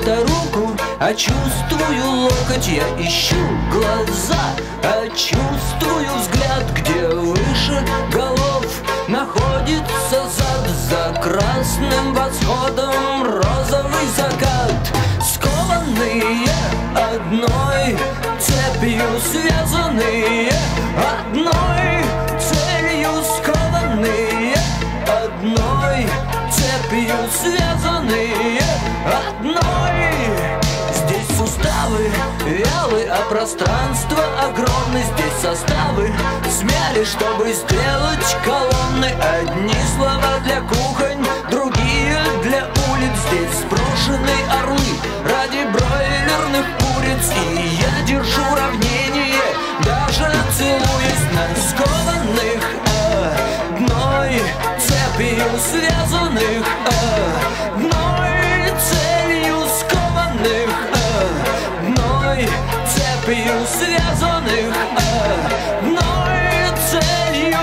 это руку, а чувствую локоть. Я ищу глаза, а чувствую взгляд. Где выше голов находится зад, за красным восходом розовый закат. Скованные одной цепью, связанные одной целью. Скованные одной цепью, связанные одной. Здесь суставы вялы, а пространство огромное. Здесь составы смяли, чтобы сделать колонны. Одни слова для кухонь, другие для улиц. Здесь сброшены орлы ради бройлерных куриц. И я держу равнение, даже целуясь на скованных одной цепью, связанных одной целью. Скованных одной цепью, связанных одной целью.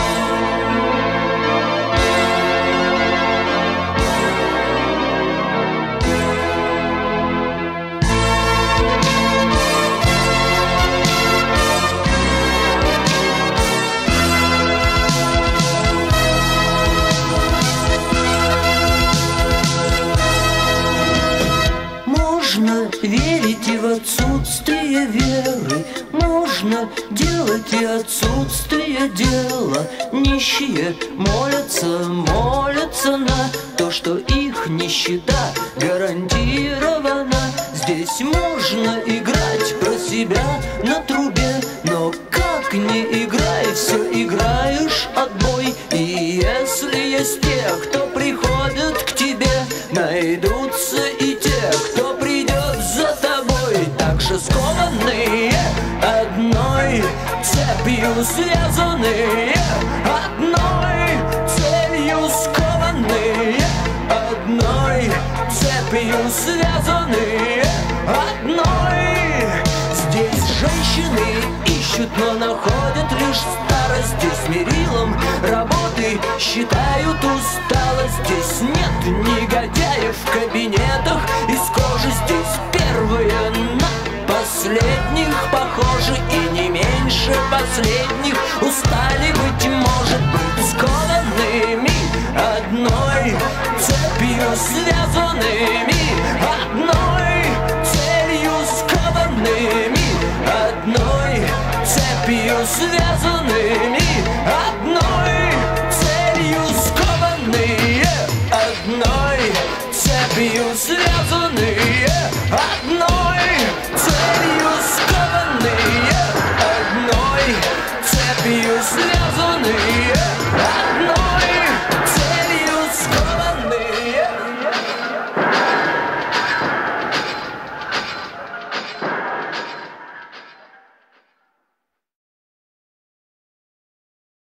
Можно верить и в отсутствие веры, можно делать и отсутствие дела. Нищие молятся на то, что их нищета гарантирована. Здесь можно играть про себя на трубе, но как не играй, все играешь отбой. И если есть те, кто приходят к тебе, найдутся и те, кто придет за тобой. Так же скованные одной цепью, связанные одной целью. Скованные одной цепью, связанные одной. Здесь женщины ищут, но находят лишь старость. Здесь мерилом работы считают усталость. Здесь нет негодяев в кабинетах из кожи. Здесь первые на последних похожи, и не меньше последних устали, быть может, быть скованными одной цепью, связанными одной целью. Скованными одной цепью, связанными одной целью. Скованные одной цепью, связанные одной целью. Скованные одной цепью, связанные